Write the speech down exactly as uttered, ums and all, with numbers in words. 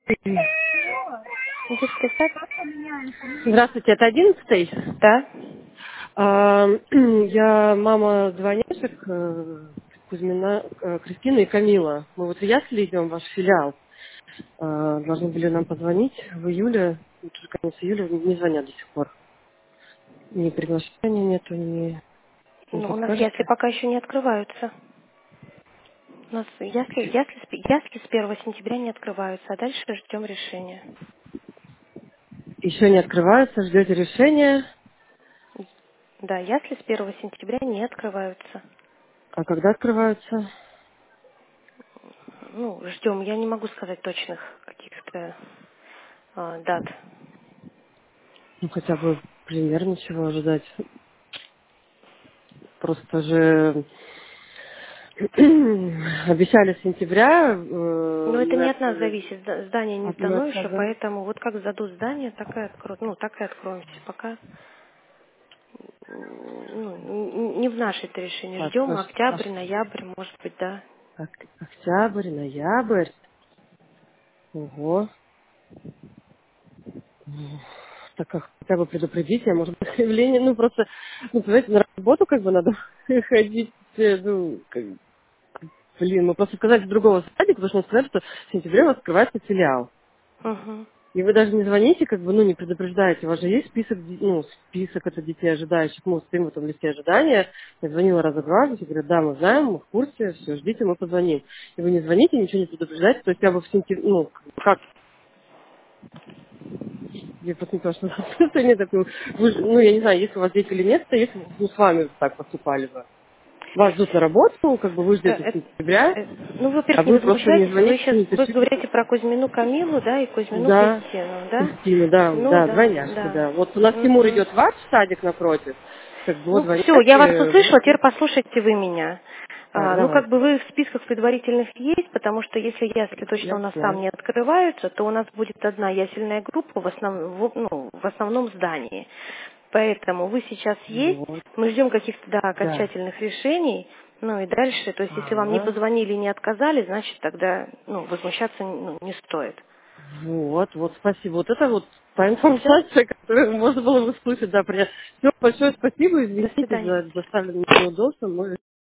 Детский сад? Здравствуйте, это одиннадцатый. Да. А, Я мама двойняшек э, Кузьмина, э, Кристина и Камила. Мы вот в Ясли идем, ваш филиал. А, Должны были нам позвонить в июле. Вот уже конец июля не звонят до сих пор. Ни приглашения нету, ни... Не Ну, у нас ясли подскажете? пока еще не открываются. У нас ясли, ясли, с- ясли с первого сентября не открываются, а дальше ждем решения. Еще не открываются, ждете решения. Да, ясли с первого сентября не открываются. А когда открываются? Ну, ждем. Я не могу сказать точных каких-то а, дат. Ну, хотя бы примерно чего ожидать. Просто же обещали с сентября, э, Но это мы не от нас открыли, зависит. Зда- Здание не а мы сдано еще, отказались. поэтому вот как сдадут здание, так и откроют. Ну, так и откроемся. Пока м, ну, н- не в наше это решение. Так, Ждем аж, аж октябрь, ноябрь, может быть, да. ок- октябрь, ноябрь. Ого. Так как хотя бы предупредите, а может быть, заявление, ну просто, ну, понимаете, на работу как бы надо ходить, э, ну, как, блин, мы просто сказали другого садика, потому что мы сказали, что в сентябре у нас открывается филиал. Угу. И вы даже не звоните, как бы, ну, не предупреждаете. У вас же есть список, ди- ну, список это детей ожидающих. Мы стоим в этом листе ожидания. Я звонила раза два, и говорят, да, мы знаем, мы в курсе, все, ждите, мы позвоним. И вы не звоните, ничего не предупреждаете. То есть я бы в сентябре, ну, как, я просто не понимаю, что состояние такое. Вы же- ну, я не знаю, если у вас дети или нет, то если бы ну, с вами так поступали бы. Вас ждут на работу, как бы вы Э, ждете э, сентября, э, Ну, а во-первых, не вы просто не возмущайтесь, вы звоните, сейчас не вы пишите. говорите про Кузьмину Камилу, да, и Кузьмину Да, Кристину, да? Кристина, да, Ну да, да, двойняшки, да. да. Вот у нас Тимур Мгм. идет в ваш садик напротив, как бы вот Ну все, я вас двойняшки, услышала, вот, теперь послушайте вы меня. так, А, ну, как бы давайте. вы в списках предварительных есть, потому что если ясли точно Я у нас там знаю. не открываются, то у нас будет одна ясельная группа в, основ- в, ну, в основном здании. Поэтому вы сейчас есть, Вот, мы ждем каких-то да, да. окончательных решений, ну и дальше, то есть если вам не Ага. позвонили и не отказали, значит тогда ну, возмущаться ну, не стоит. Вот, вот, спасибо. Вот это вот та Все, информация, которую можно было бы услышать, да, принять. Все, большое спасибо, до извините свидания. за доставленное неудобство. Мы